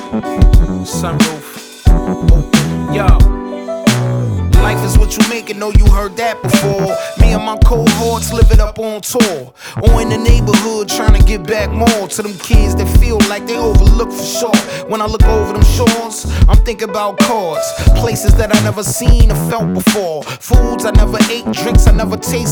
Sunroof. Yo. Life is what you make it, know you heard that before. Me and my cohorts live it up on tour, or in the neighborhood trying to get back more to them kids that feel like they overlooked for sure. When I look over them shores, I'm thinking about cars, places that I never seen or felt before, foods I never ate, drinks I never tasted.